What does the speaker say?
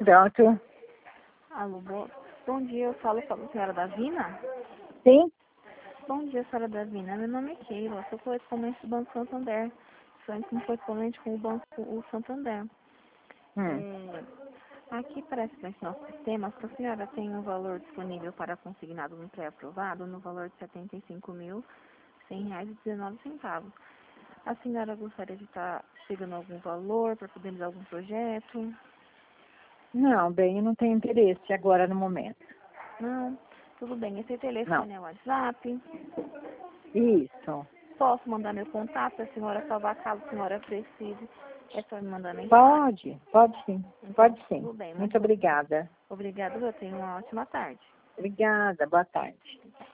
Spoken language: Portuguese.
Pronto. Alô, bom dia, eu falo com a senhora Davina? Sim? Bom dia, senhora Davina. Meu nome é Keila, sou correspondente do Banco Santander. Sou como correspondente com o Santander. Aqui parece que nesse nosso sistema que a senhora tem um valor disponível para consignado no pré-aprovado no valor de R$ 75.100,19. A senhora gostaria de estar pegando algum valor para podermos algum projeto? Não, bem, eu não tenho interesse agora no momento. Não? Tudo bem. Esse Não. telefone é o WhatsApp. Isso. Posso mandar meu contato para a senhora salvar caso a senhora precise? É só me mandar mensagem. Pode sim. Então, Pode sim. tudo bem. Muito obrigada. Obrigada, eu tenho uma ótima tarde. Obrigada, boa tarde.